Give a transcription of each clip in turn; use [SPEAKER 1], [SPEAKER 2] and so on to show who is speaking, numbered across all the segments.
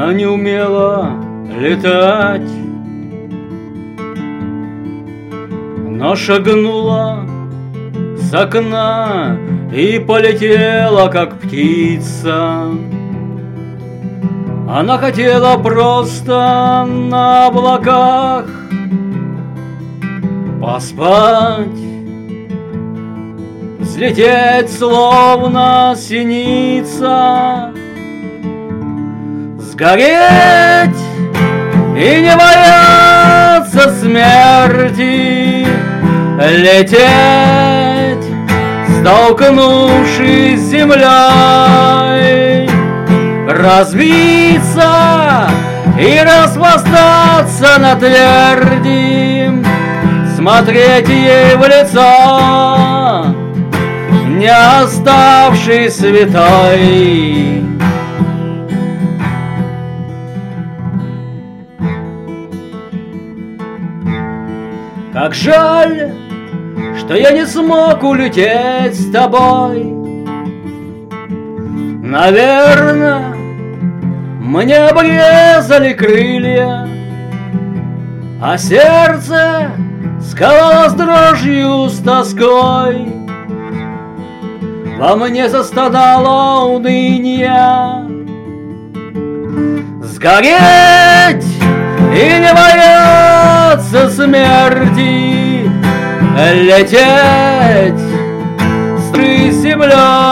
[SPEAKER 1] Она не умела летать, но шагнула с окна и полетела, как птица. Она хотела просто на облаках поспать, взлететь, словно синица, сгореть и не бояться смерти, лететь, столкнувшись с землей, разбиться и распластаться на тверди, смотреть ей в лицо, не оставшись святой. Как жаль, что я не смог улететь с тобой. Наверное, мне обрезали крылья, а сердце сковалось дрожью с тоской. Во мне застонало уныние. Сгореть и не бояться смерти, лететь с землей,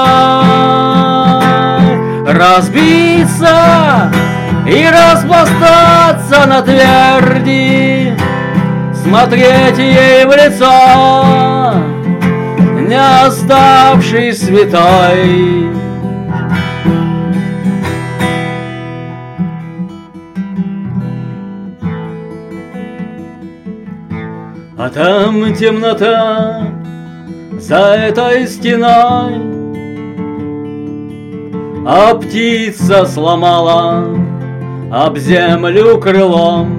[SPEAKER 1] разбиться и распластаться на тверди, смотреть ей в лицо, не оставшись святой. А там темнота за этой стеной, а птица сломала об землю крылом,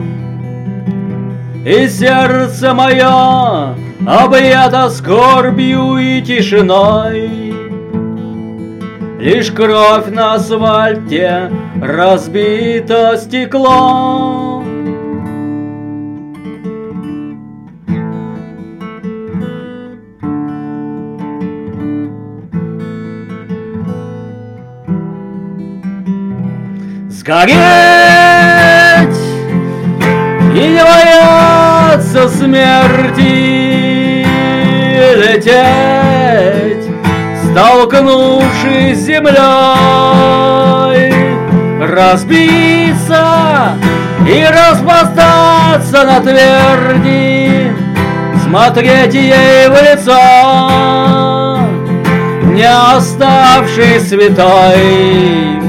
[SPEAKER 1] и сердце мое объято скорбью и тишиной. Лишь кровь на асфальте, разбито стекло. Сгореть и не бояться смерти, лететь, столкнувшись с землей, разбиться и распластаться на тверди, смотреть ей в лицо, не оставшись святой.